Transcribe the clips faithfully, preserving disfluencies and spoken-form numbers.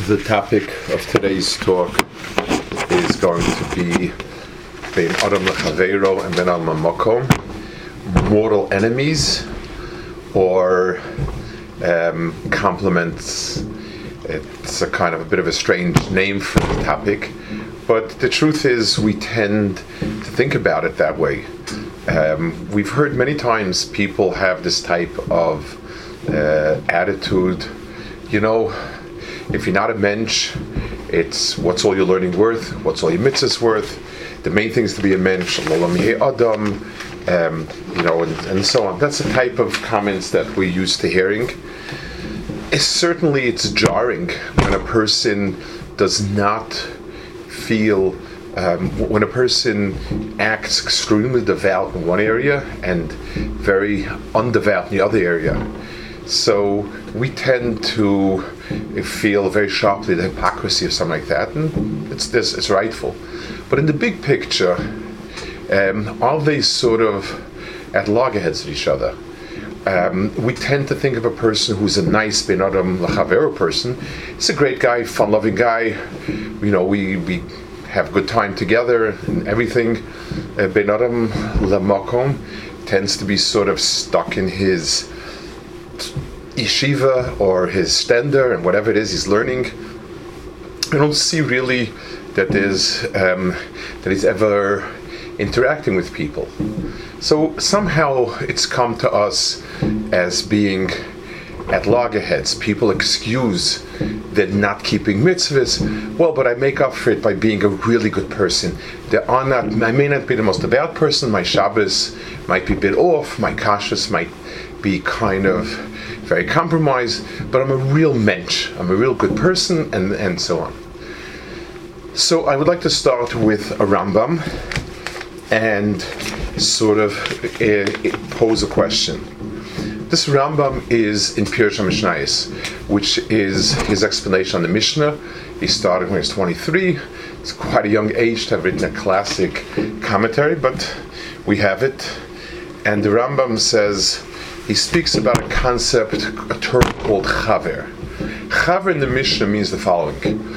The topic of today's talk is going to be Bein Adam L'Chaveiro and Ben Al Makom, mortal enemies, or um, compliments. It's a kind of a bit of a strange name for the topic, but the truth is we tend to think about it that way. Um, we've heard many times people have this type of uh, attitude, you know, if you're not a mensch, it's what's all your learning worth, what's all your mitzvahs worth, the main thing is to be a mensch, adam, um, you know, and, and so on. That's the type of comments that we're used to hearing. It's, certainly it's jarring when a person does not feel, um, when a person acts extremely devout in one area and very undevout in the other area. So we tend to feel very sharply the hypocrisy of something like that, and it's this it's rightful. But in the big picture, um, are they sort of at loggerheads with each other? Um, we tend to think of a person who's a nice Bein Adam L'Chaveiro person. He's a great guy, fun-loving guy. You know, we we have good time together and everything. Uh, Bein Adam L'Makom tends to be sort of stuck in his yeshiva or his stender and whatever it is he's learning. I don't see really that there's um, that he's ever interacting with people. So somehow it's come to us as being at loggerheads. People excuse they're not keeping mitzvahs. Well, but I make up for it by being a really good person. There are not. I may not be the most devout person. My Shabbos might be a bit off. My kashrus might be kind of very compromised, but I'm a real mensch. I'm a real good person, and, and so on. So I would like to start with a Rambam and sort of uh, pose a question. This Rambam is in Pirush HaMishnayos, which is his explanation on the Mishnah. He started when he was twenty-three. It's quite a young age to have written a classic commentary, but we have it. And the Rambam says, he speaks about a concept, a term called chaver. Chaver in the Mishnah means the following.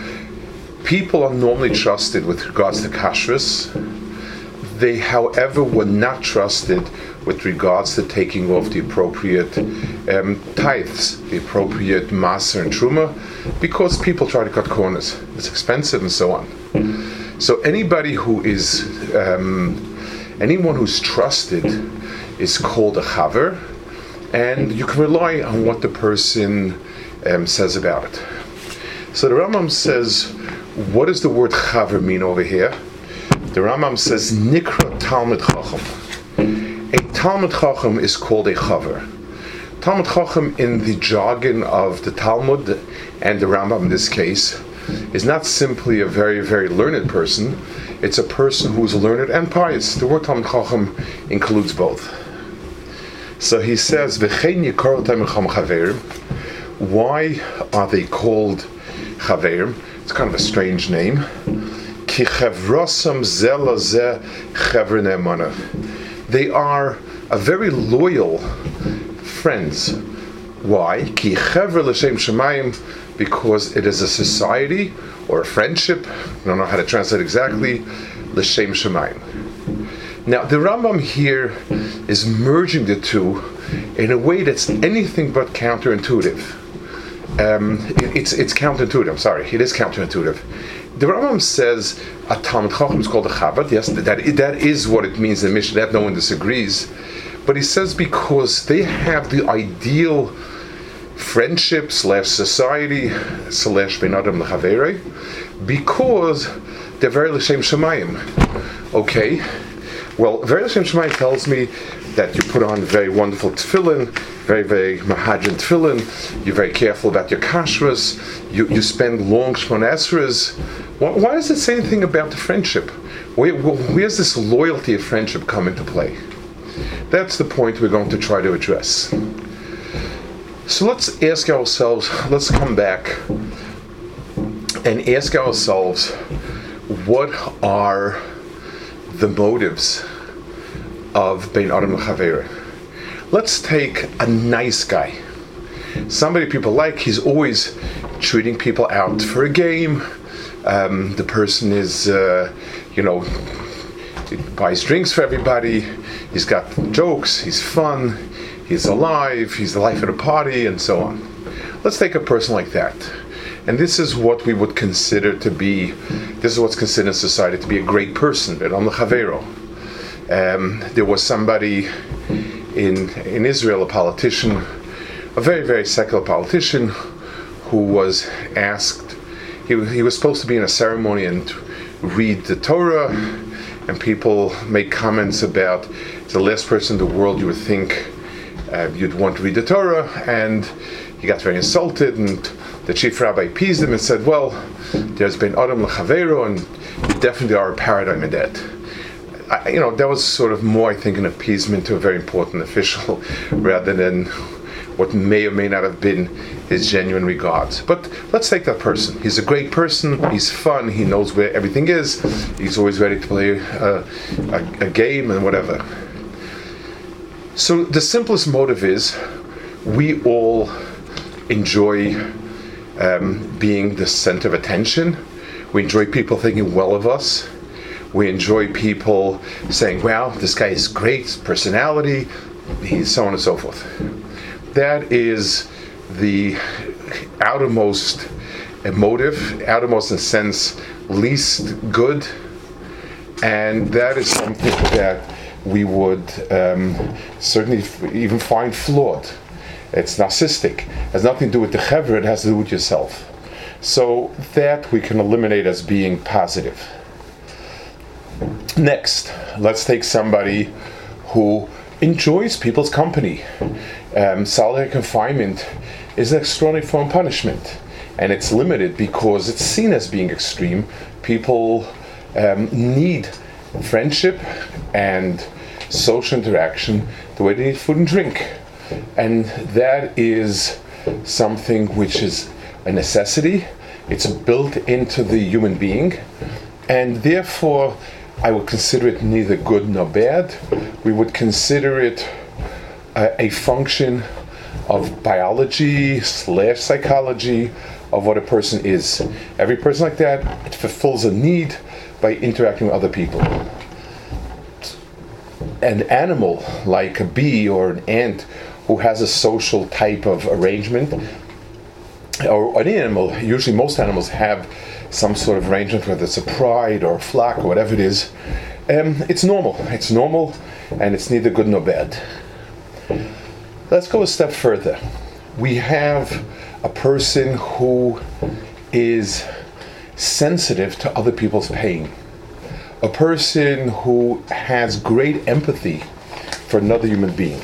People are normally trusted with regards to kashrus. They, however, were not trusted with regards to taking off the appropriate um, tithes, the appropriate maser and truma, because people try to cut corners. It's expensive and so on. So anybody who is, um, anyone who's trusted is called a chaver, and you can rely on what the person um, says about it. So the Rambam says, what does the word chaver mean over here? The Rambam says, Nikra Talmid Chacham. A Talmid Chacham is called a chaver. Talmid Chacham in the jargon of the Talmud, and the Rambam in this case, is not simply a very, very learned person. It's a person who's learned and pious. The word Talmid Chacham includes both. So he says, V'chein yikar otam chaverim. Why are they called chaverim? It's kind of a strange name. Ki chevrosam zeh lazeh chever ne'emana. They are a very loyal friends. Why? Ki chever l'shem shemayim, because it is a society or a friendship. I don't know how to translate exactly. L'shem shemayim. Now, the Rambam here is merging the two in a way that's anything but counterintuitive. Um, it, it's it's counterintuitive, I'm sorry, it is counterintuitive. The Rambam says a Talmid Chacham is called a chaver. Yes, that, that is what it means in the Mishnah, that no one disagrees. But he says because they have the ideal friendship slash society slash Bein Adam L'Chaveiro, because they're very l'shem shemayim. Okay. Well, very L'shem Shemayim tells me that you put on very wonderful tefillin, very, very mahadran tefillin, you're very careful about your kashrus, you, you spend long shmona esras. Why, why does it say anything about the friendship? Where, where's this loyalty of friendship come into play? That's the point we're going to try to address. So let's ask ourselves, let's come back and ask ourselves, what are the motives of Bein Adam L'Chaveiro? Let's take a nice guy. somebody people like. He's always treating people out for a game. Um, the person is, uh, you know, he buys drinks for everybody. He's got jokes. He's fun. He's alive. He's the life of the party, and so on. Let's take a person like that. And this is what we would consider to be, this is what's considered in society to be a great person, Be'adam L'Chavero. Um, there was somebody in in Israel, a politician, a very, very secular politician, who was asked, he, he was supposed to be in a ceremony and read the Torah, and people make comments about the last person in the world you would think uh, you'd want to read the Torah, and he got very insulted, and the chief rabbi appeased him and said, well, there's been Adam L'Chavero, and you definitely are a paradigm in that. I, you know, that was sort of more, I think, an appeasement to a very important official rather than what may or may not have been his genuine regards. But let's take that person. He's a great person, he's fun, he knows where everything is, he's always ready to play a, a, a game and whatever. So the simplest motive is we all enjoy um, being the center of attention. We enjoy people thinking well of us. We enjoy people saying, wow, this guy is great, personality, he's so on and so forth. That is the outermost motive, outermost in a sense, least good, and that is something that we would um, certainly f- even find flawed. It's narcissistic. It has nothing to do with the chevra, it has to do with yourself. So that we can eliminate as being positive. Next, let's take somebody who enjoys people's company. Um, solitary confinement is an extraordinary form of punishment, and it's limited because it's seen as being extreme. People um, need friendship and social interaction the way they need food and drink, and that is something which is a necessity. It's built into the human being, and therefore I would consider it neither good nor bad. We would consider it a, a function of biology slash psychology of what a person is. Every person like that, it fulfills a need by interacting with other people. An animal like a bee or an ant who has a social type of arrangement, or an animal, usually most animals have some sort of arrangement, whether it's a pride or a flock or whatever it is, um, it's normal. It's normal, and it's neither good nor bad. Let's go a step further. We have a person who is sensitive to other people's pain. A person who has great empathy for another human being.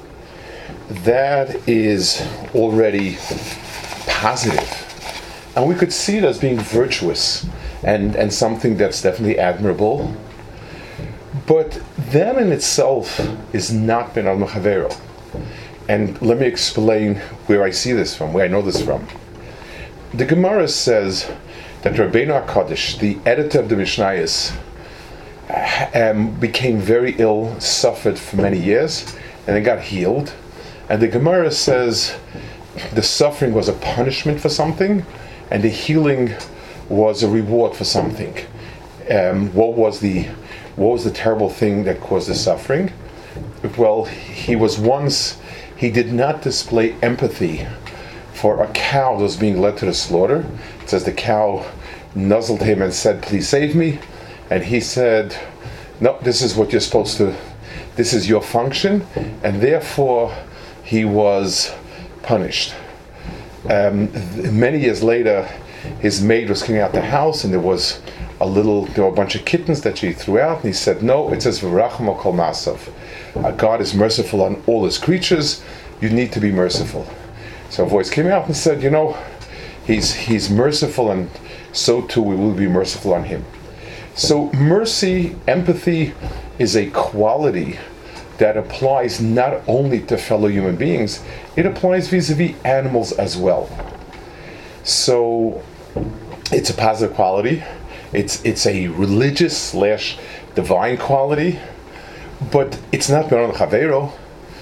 That is already positive. And we could see it as being virtuous and, and something that's definitely admirable. But that in itself is not Be'adam L'Chavero. And let me explain where I see this from, where I know this from. The Gemara says that Rabbeinu HaKadosh, the editor of the Mishnayos, um, became very ill, suffered for many years, and then got healed. And the Gemara says the suffering was a punishment for something, and the healing was a reward for something. Um, what was the what was the terrible thing that caused the suffering? Well, he was once, he did not display empathy for a cow that was being led to the slaughter. It says the cow nuzzled him and said, please save me. And he said, no, this is what you're supposed to, this is your function. And therefore, he was punished. Um, th- many years later, his maid was cleaning out the house, and there was a little, there were a bunch of kittens that she threw out, and he said, no, it says V'racham kol masav. Uh, God is merciful on all his creatures, you need to be merciful. So a voice came out and said, you know, he's he's merciful, and so too we will be merciful on him. So mercy, empathy, is a quality that applies not only to fellow human beings, it applies vis-a-vis animals as well. So it's a positive quality. It's it's a religious slash divine quality, but it's not Be'adam L'Chavero.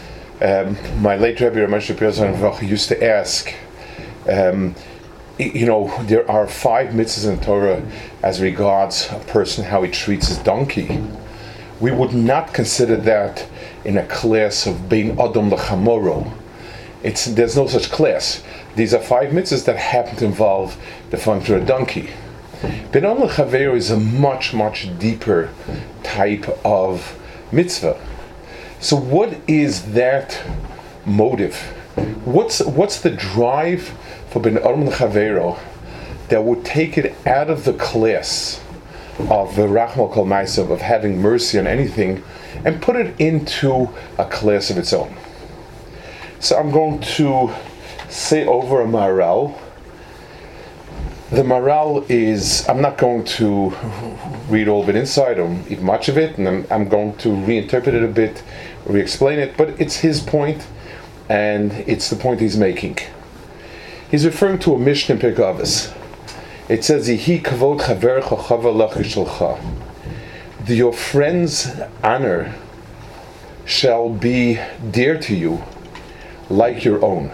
um, my late Rebbe Ramesh Shapiro used to ask, um, you know, there are five mitzvahs in the Torah as regards a person, how he treats his donkey. We would not consider that in a class of Bein Adam Lechamoro. It's there's no such class. These are five mitzvahs that happen to involve the function of a donkey. Bein Adam Lechavero is a much, much deeper type of mitzvah. So what is that motive? What's what's the drive for Bein Adam Lechavero that would take it out of the class of V'rachma Kol Ma'asav, of having mercy on anything, and put it into a class of its own? So I'm going to say over a Maharal. The Maharal is, I'm not going to read all of it inside or even much of it, and I'm, I'm going to reinterpret it a bit, re-explain it, but it's his point, and it's the point he's making. He's referring to a Mishnah in Pirkei Avos. It says, Yihi kavod chaverecha chava lach yishalcha. Your friend's honor shall be dear to you like your own.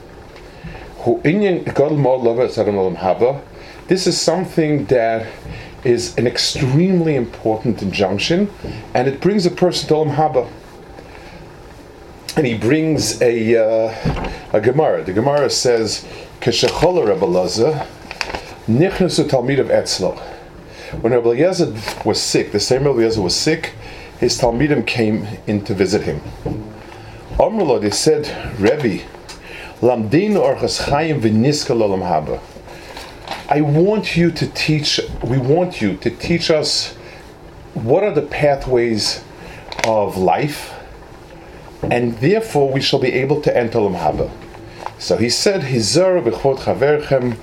This is something that is an extremely important injunction, and it brings a person to Olam Haba. And he brings a uh, a Gemara. The Gemara says, "Keshechola Rebbe Elazar nichnasu talmidav etzlo." When Rebbe Eliezer was sick, the same Rebbe Eliezer was sick, his talmidim came in to visit him. Amrullah, they said, Rebbe, Lamdinu orchas chayim v'niska l'olam haba. I want you to teach, we want you to teach us what are the pathways of life, and therefore we shall be able to enter Olam Haba. So he said, Hizar b'chvod chaverchem,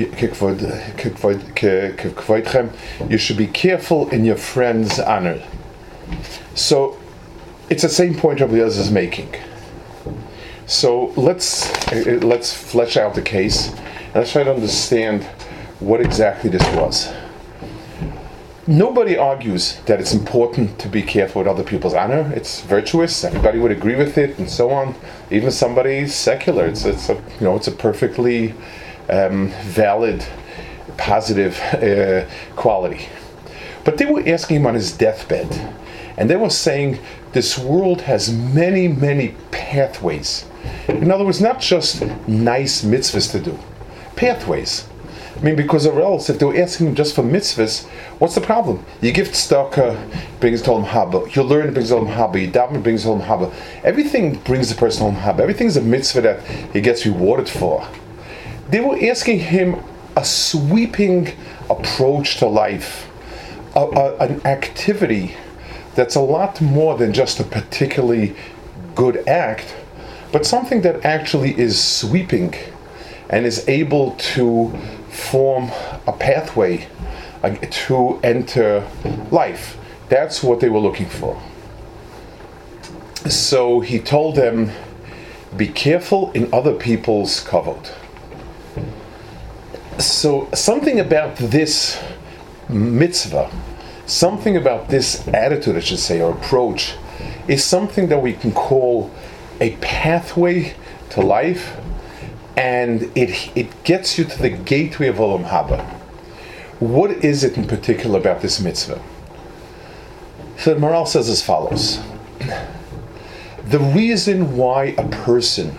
you should be careful in your friend's honor. So it's the same point Rabbi Eliezer is making. So let's uh, let's flesh out the case, and let's try to understand what exactly this was. Nobody argues that it's important to be careful with other people's honor. It's virtuous. Everybody would agree with it, and so on. Even somebody secular, it's it's a you know it's a perfectly um, valid, positive uh, quality. But they were asking him on his deathbed, and they were saying this world has many, many pathways. In other words, not just nice mitzvahs to do, pathways. I mean, because or else, if they were asking him just for mitzvahs, what's the problem? You give tzedakah, brings to Olam Haba. You learn, it brings to Olam Haba. You daven, brings to Olam Haba. Everything brings the person to Olam Haba. Everything's a mitzvah that he gets rewarded for. They were asking him a sweeping approach to life, a, a, an activity that's a lot more than just a particularly good act, but something that actually is sweeping and is able to form a pathway uh, to enter life. That's what they were looking for. So he told them, be careful in other people's kavod. So something about this mitzvah, something about this attitude, I should say, or approach, is something that we can call a pathway to life, and it it gets you to the gateway of Olam Haba. What is it in particular about this mitzvah? So the Maharal says as follows: the reason why a person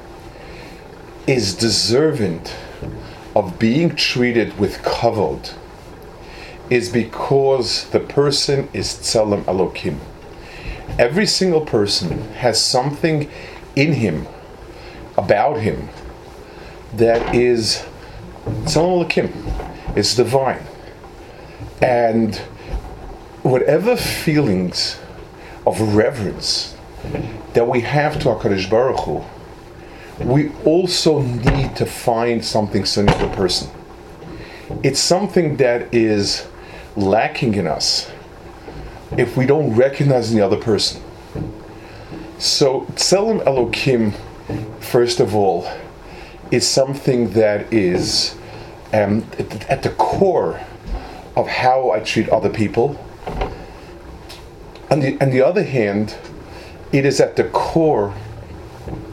is deserving of being treated with kavod is because the person is tzelem Elokim. Every single person has something in him, about him, that is tzelem Elokim. It's divine. And whatever feelings of reverence that we have to HaKadosh Baruch Hu, we also need to find something similar to the person. It's something that is lacking in us if we don't recognize the other person. So Tzelem Elokim, first of all, is something that is um, at, at the core of how I treat other people. On the, on the other hand, it is at the core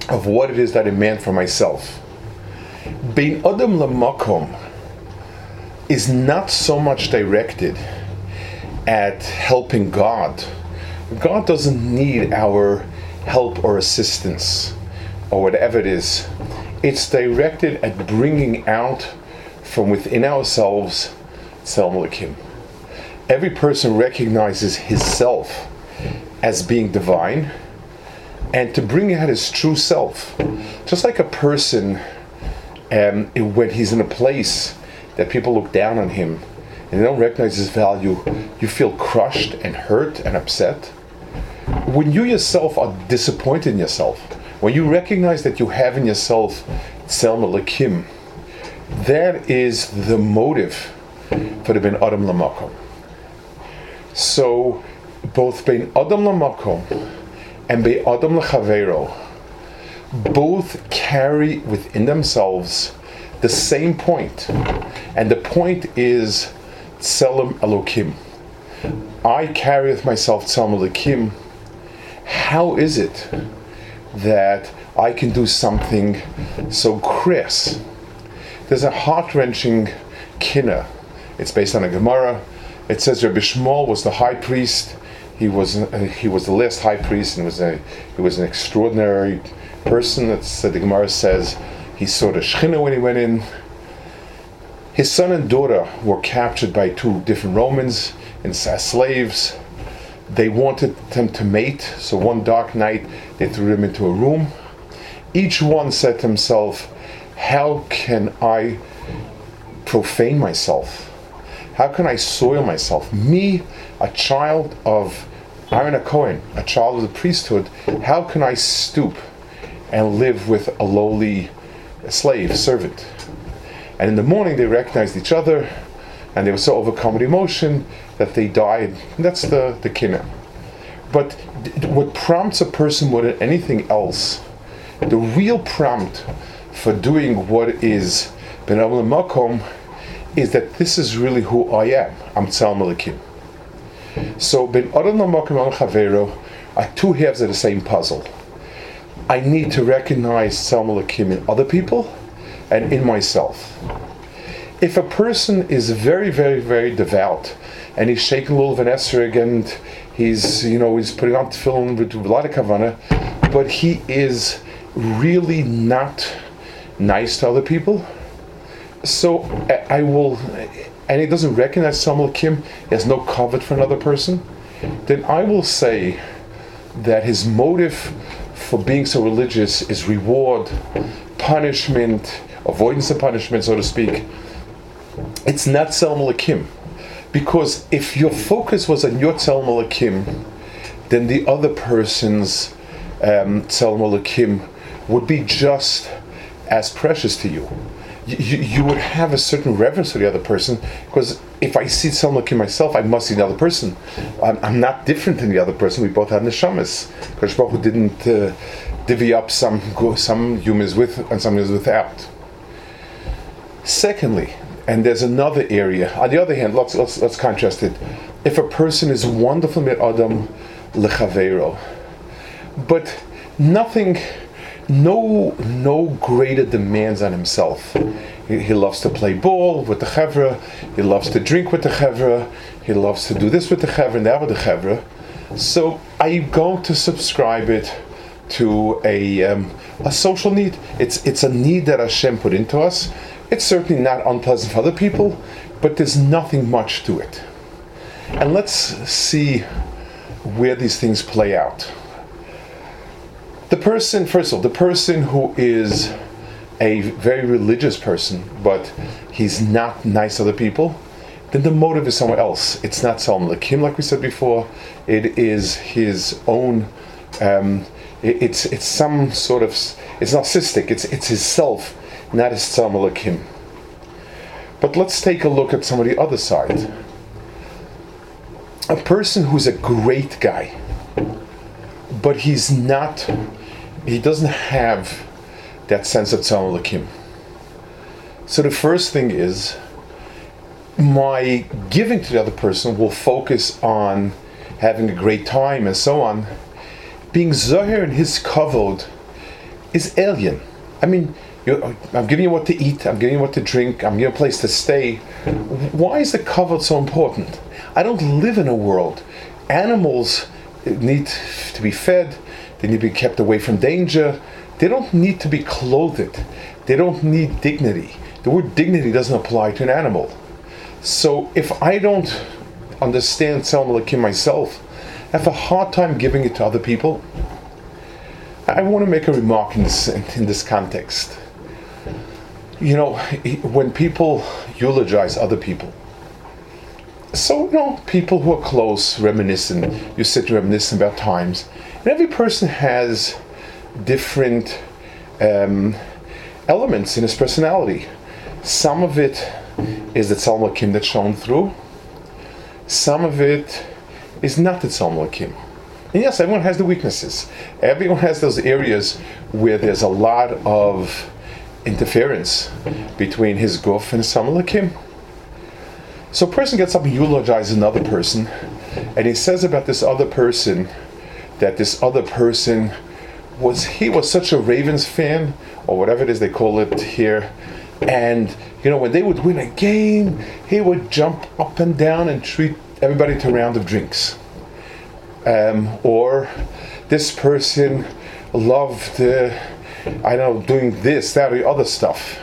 of what it is that I demand for myself. Bein Adam Lamakom is not so much directed at helping God. God doesn't need our help or assistance or whatever it is. It's directed at bringing out from within ourselves Tzelem Elokim. Every person recognizes his self as being divine, and to bring out his true self. Just like a person, um, when he's in a place that people look down on him and they don't recognize his value, you feel crushed and hurt and upset. When you yourself are disappointed in yourself, when you recognize that you have in yourself Tzelem Elokim, that is the motive for the Bein Adam Lamakom. So both Bein Adam Lamakom and Bein Adam L'Chaveiro both carry within themselves the same point, and the point is Tzelem Elokim. I carry with myself Tzelem Elokim. How is it that I can do something so crass? There's a heart-wrenching kinna. It's based on a Gemara. It says Rabbi Shmuel was the high priest. He was uh, he was the last high priest, and was a he was an extraordinary person. That's uh, the Gemara says he saw the Shechina when he went in. His son and daughter were captured by two different Romans and as slaves. They wanted them to mate, so one dark night they threw them into a room. Each one said to himself, how can I profane myself? How can I soil myself? Me, a child of Aaron HaKohen, a child of the priesthood, how can I stoop and live with a lowly slave, servant? And in the morning they recognized each other, and they were so overcome with emotion that they died. And that's the, the kinna. But th- what prompts a person more than anything else, the real prompt for doing what is Bein Adam Lamakom, is that this is really who I am. I'm Tzelem Elokim. So Bein Adam Lamakom and L'Chaveiro are two halves of the same puzzle. I need to recognize Tzelem Elokim in other people and in myself. If a person is very, very, very devout, and he's shaking a little of an esrog, and he's, you know, he's putting on tefillin with a lot of kavanah, but he is really not nice to other people, so I will, and he doesn't recognize Tzelem Elokim, he has no covet for another person, then I will say that his motive for being so religious is reward, punishment, avoidance of punishment, so to speak. It's not Tzelem Elokim, because if your focus was on your Tzelem Elokim, then the other person's um, Tzelem Elokim would be just as precious to you. You, you. You would have a certain reverence for the other person, because if I see Tzelem Elokim myself, I must see the other person. I'm, I'm not different than the other person. We both have neshamas. Kadosh Baruch Hu didn't uh, divvy up some some humans with and some humans without. Secondly, and there's another area. On the other hand, let's let's, let's contrast it. If a person is wonderful Bein Adam L'Chaveiro, but nothing. No, no greater demands on himself. He, he loves to play ball with the chevra. He loves to drink with the chevra. He loves to do this with the chevra and that with the chevra. So I'm going to subscribe it to a um, a social need. It's it's a need that Hashem put into us. It's certainly not unpleasant for other people, but there's nothing much to it. And let's see where these things play out. The person, first of all, the person who is a very religious person, but he's not nice to other people, then the motive is somewhere else. It's not Tzelem Elokim, like we said before. It is his own. Um, it, it's it's some sort of. It's narcissistic. It's it's his self, not his Tzelem Elokim. But let's take a look at some of the other side. A person who's a great guy, but he's not. He doesn't have that sense of Tzelem Elokim. So the first thing is, my giving to the other person will focus on having a great time and so on. Being zoher in his kavod is alien. I mean, you, I'm giving you what to eat, I'm giving you what to drink, I'm giving you a place to stay. Why is the kavod so important? I don't live in a world. Animals need to be fed, they need to be kept away from danger, they don't need to be clothed, they don't need dignity. The word dignity doesn't apply to an animal. So if I don't understand Tzelem Elokim myself, I have a hard time giving it to other people. I want to make a remark in this, in this context. You know, when people eulogize other people, so, you know, people who are close, reminiscent, you sit and reminisce about times, and every person has different um, elements in his personality. Some of it is the Tzelem Elokim that's shown through. Some of it is not the Tzelem Elokim. And yes, everyone has the weaknesses. Everyone has those areas where there's a lot of interference between his guf and his Tzelem Elokim. So a person gets up and eulogizes another person, and he says about this other person that this other person was, he was such a Ravens fan, or whatever it is they call it here, and you know, when they would win a game, he would jump up and down and treat everybody to a round of drinks. Um, or this person loved, uh, I don't know, doing this, that, or other stuff.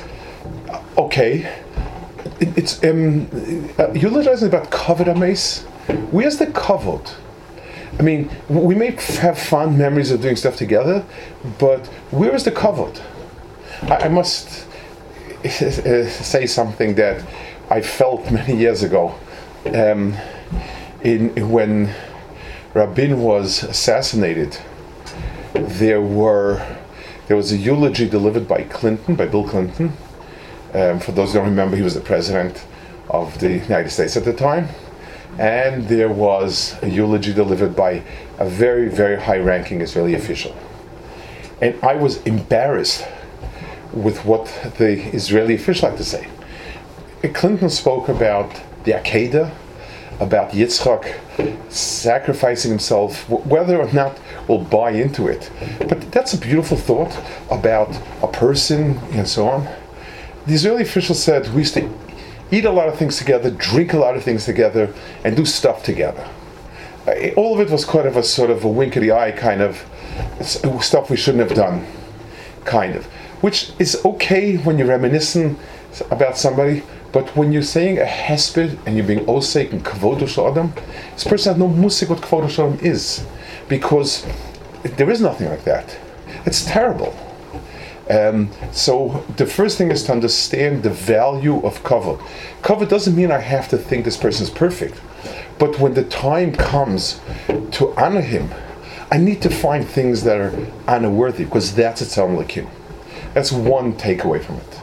Okay. It's um, uh, eulogizing about kavod ames. Where's the kavod? I mean, we may f- have fond memories of doing stuff together, but where is the kavod? I, I must uh, say something that I felt many years ago, um, in when Rabin was assassinated. There were there was a eulogy delivered by Clinton, by Bill Clinton. Um, for those who don't remember, he was the president of the United States at the time. And there was a eulogy delivered by a very, very high-ranking Israeli official. And I was embarrassed with what the Israeli official had to say. Clinton spoke about the Akedah, about Yitzchak sacrificing himself, whether or not we'll buy into it. But that's a beautiful thought about a person and so on. The Israeli official said we used to eat a lot of things together, drink a lot of things together, and do stuff together. Uh, all of it was kind of a sort of a wink of the eye kind of stuff we shouldn't have done, kind of. Which is okay when you're reminiscing about somebody, but when you're saying a hesped and you're being osek and kavod shel adam, this person has no musik what kavod shel adam is, because there is nothing like that. It's terrible. Um, so the first thing is to understand the value of kavod. Kavod doesn't mean I have to think this person is perfect, but when the time comes to honor him, I need to find things that are honor-worthy, because that's a Tzelem Elokim. That's one takeaway from it.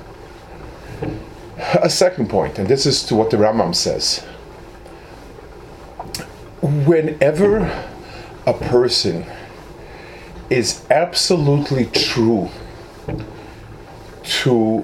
A second point, and this is to what the Rambam says. Whenever a person is absolutely true to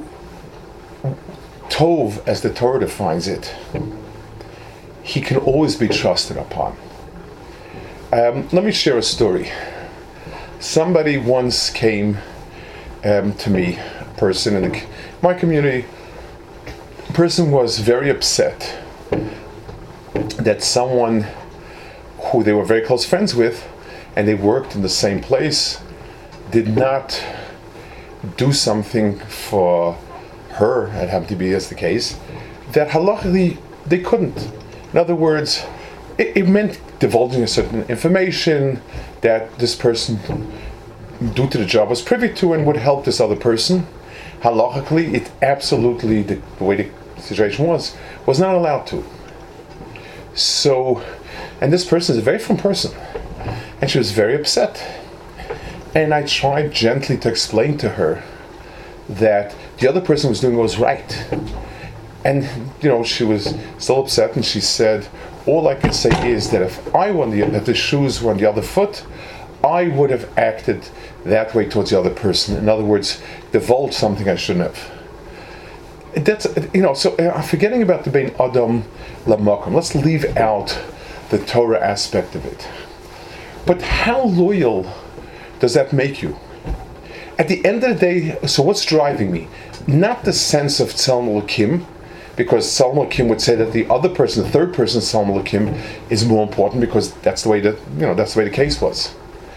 Tov, as the Torah defines it, he can always be trusted upon. Um, let me share a story. Somebody once came um, to me, a person in the, my community. A person was very upset that someone who they were very close friends with, and they worked in the same place, did not do something for her, it happened to be as the case, that halachically they couldn't. In other words, it, it meant divulging a certain information that this person, due to the job, was privy to and would help this other person. Halachically, it absolutely, the, the way the situation was, was not allowed to. So, and this person is a very firm person, and she was very upset. And I tried gently to explain to her that the other person was doing what was right. And, you know, she was still upset, and she said, all I can say is that if I were on the, if the shoes were on the other foot, I would have acted that way towards the other person. In other words, divulged something I shouldn't have. That's, you know, so uh, forgetting about the Bein Adam Lamakom, let's leave out the Torah aspect of it. But how loyal does that make you? at the end of the day, so what's driving me? Not the sense of Tzelem Elokim, because Tzelem Elokim would say that the other person, the third person, Tzelem Elokim, is more important because that's the way that you know that's the way the case was.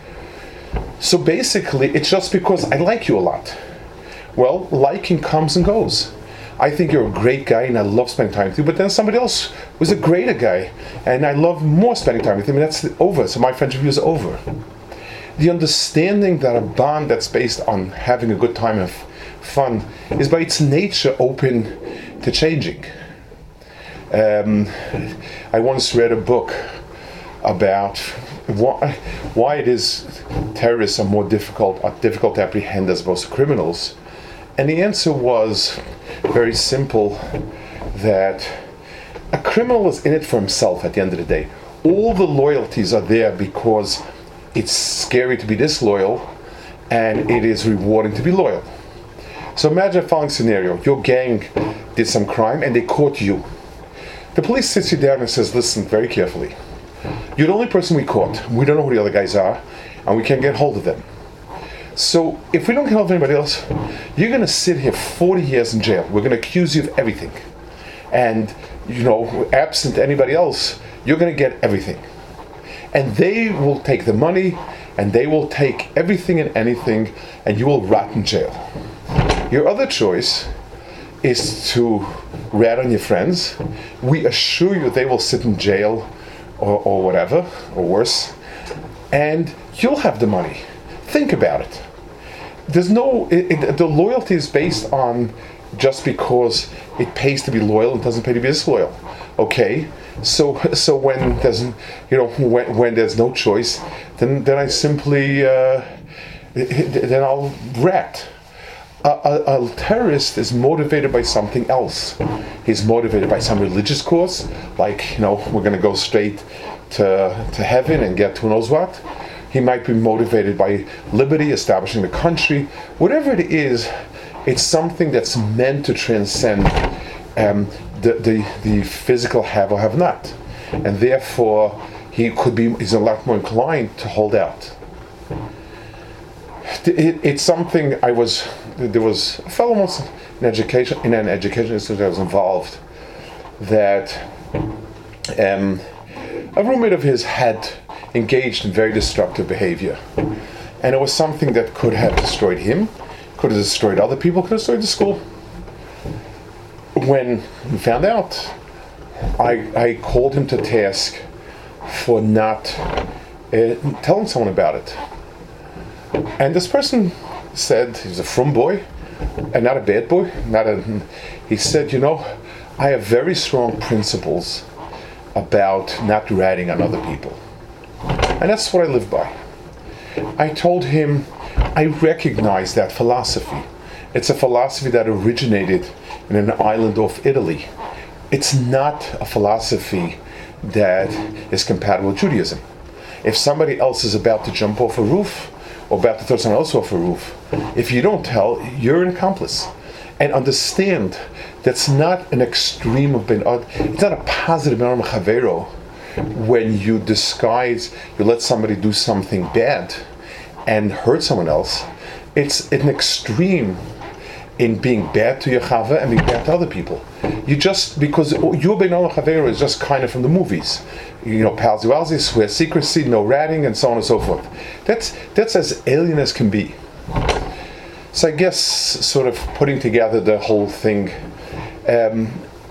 So basically, it's just because I like you a lot. Well, liking comes and goes. I think you're a great guy and I love spending time with you, but then somebody else was a greater guy and I love more spending time with him, and that's over. So my friendship is over. The understanding that a bond that's based on having a good time and fun is by its nature open to changing. Um, I once read a book about why, why it is terrorists are more difficult, are difficult to apprehend as opposed to criminals. And the answer was very simple, that a criminal is in it for himself at the end of the day. All the loyalties are there because it's scary to be disloyal and it is rewarding to be loyal. So imagine the following scenario. Your gang did some crime and they caught you. The police sits you down and says, listen very carefully. You're the only person we caught. We don't know who the other guys are and we can't get hold of them. So if we don't get hold of anybody else, you're going to sit here forty years in jail. We're going to accuse you of everything. And, you know, absent anybody else, you're going to get everything. And they will take the money, and they will take everything and anything, and you will rot in jail. Your other choice is to rat on your friends. We assure you they will sit in jail or, or whatever, or worse, and you'll have the money. Think about it. There's no, it, it, the loyalty is based on just because it pays to be loyal and doesn't pay to be disloyal. Okay, so so when there's you know when, when there's no choice, then then I simply uh, then I'll rat. A, a, a terrorist is motivated by something else. He's motivated by some religious cause, like you know we're going to go straight to to heaven and get who knows what. He might be motivated by liberty, establishing the country. Whatever it is, it's something that's meant to transcend um, the, the the physical have or have not, and therefore he could be he's a lot more inclined to hold out. It, it's something I was there was a fellow once in education in an education institute I was involved that um, a roommate of his had engaged in very destructive behavior, and it was something that could have destroyed him, could have destroyed other people, could have destroyed the school. When we found out, I, I called him to task for not uh, telling someone about it. And this person said, he's a frum boy, and not a bad boy, not a, he said, you know, I have very strong principles about not ratting on other people. And that's what I live by. I told him, I recognize that philosophy. It's a philosophy that originated in an island off Italy. It's not a philosophy that is compatible with Judaism. If somebody else is about to jump off a roof, or about to throw someone else off a roof, if you don't tell, you're an accomplice. And understand, that's not an extreme of ben ad. It's not a positive ben ad chavero. When you disguise, you let somebody do something bad and hurt someone else, it's an extreme in being bad to your chava and being bad to other people. You just, because your ben ad chavero is just kind of from the movies. You know, pals do alzi, swear secrecy, no ratting, and so on and so forth. That's, that's as alien as can be. So I guess, sort of putting together the whole thing, um,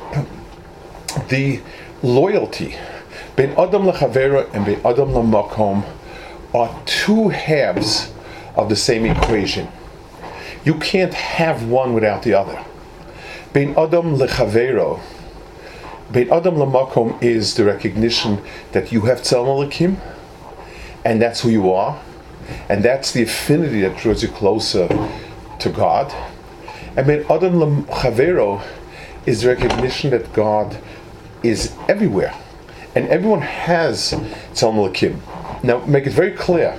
the loyalty, Ben Adam Lechavera and Ben Adam Lamakom are two halves of the same equation. You can't have one without the other. Ben Adam Lechavero, Ben Adam Lamakom is the recognition that you have Tzelem Elokim, and that's who you are, and that's the affinity that draws you closer to God. And Ben Adam Lechavero is the recognition that God is everywhere. And everyone has Tzelem Elokim. Now, make it very clear,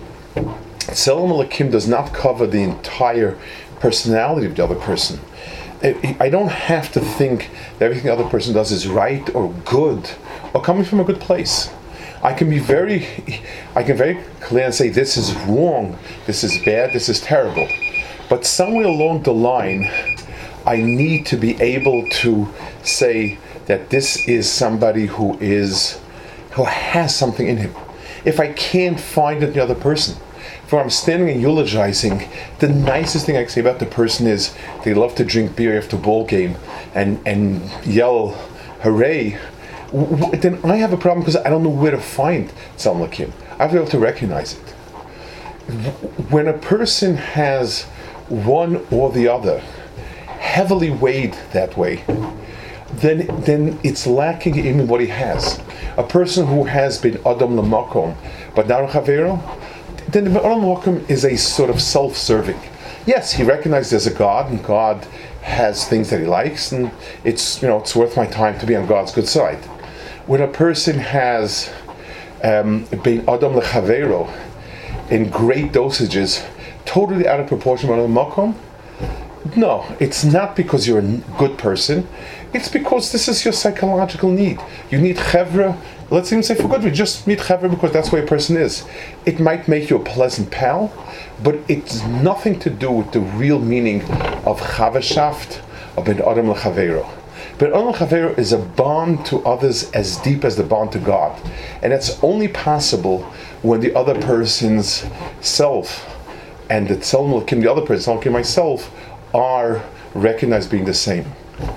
Tzelem Elokim does not cover the entire personality of the other person. I don't have to think that everything the other person does is right or good or coming from a good place. I can be very, I can very clearly say this is wrong, this is bad, this is terrible. But somewhere along the line, I need to be able to say that this is somebody who is, who has something in him. If I can't find it in the other person, if I'm standing and eulogizing, the nicest thing I can say about the person is they love to drink beer after a ball game and, and yell, hooray, w- w- then I have a problem because I don't know where to find someone like him. I have to be able to recognize it. When a person has one or the other heavily weighed that way, then then it's lacking in what he has. A person who has been Adam Lamakom, but now Chavero, then the Adam Lamakom is a sort of self-serving. Yes, he recognizes there's a God, and God has things that he likes, and it's, you know, it's worth my time to be on God's good side. When a person has um, been Adam Lechavero in great dosages, totally out of proportion with Adam Lamakom, no, it's not because you're a good person. It's because this is your psychological need. You need chevra. Let's even say for good, we just need chevra because that's where a person is. It might make you a pleasant pal, but it's nothing to do with the real meaning of chavashaft, of ben adam lechavero. Ben adam lechavero is a bond to others as deep as the bond to God, and it's only possible when the other person's self and the tzelm, the other person, myself, are recognized being the same.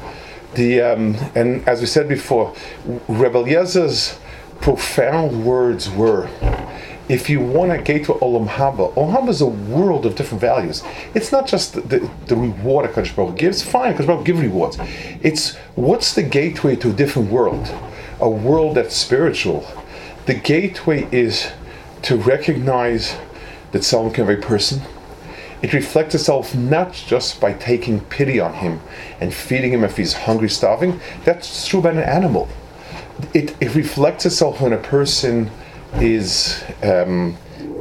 The um, and as we said before, Rebbe Eliezer's profound words were, if you want to get to Olam Haba, Olam Haba is a world of different values. It's not just the, the, the reward HaKadosh Baruch Hu gives, fine, HaKadosh Baruch Hu gives rewards. It's what's the gateway to a different world, a world that's spiritual. The gateway is to recognize that someone can be a person. It reflects itself not just by taking pity on him and feeding him if he's hungry, starving. That's true about an animal. It, it reflects itself when a person is um,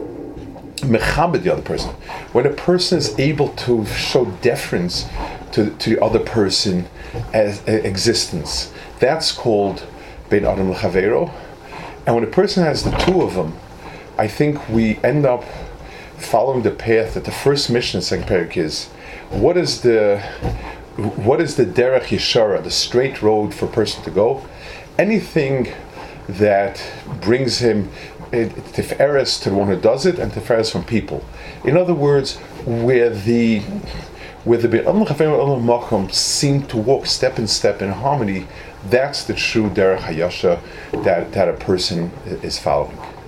mechabed the other person. When a person is able to show deference to, to the other person as uh, existence. That's called Ben Adam L'Chavero. And when a person has the two of them, I think we end up following the path that the first mission in Second Perik is. What is the what is the derech yeshara, the straight road for a person to go? Anything that brings him tiferes to the one who does it, and tiferes from people. In other words, where the where the Be'am L'Chavero Macham seem to walk step in step in harmony, that's the true derech hayasha that that a person is following.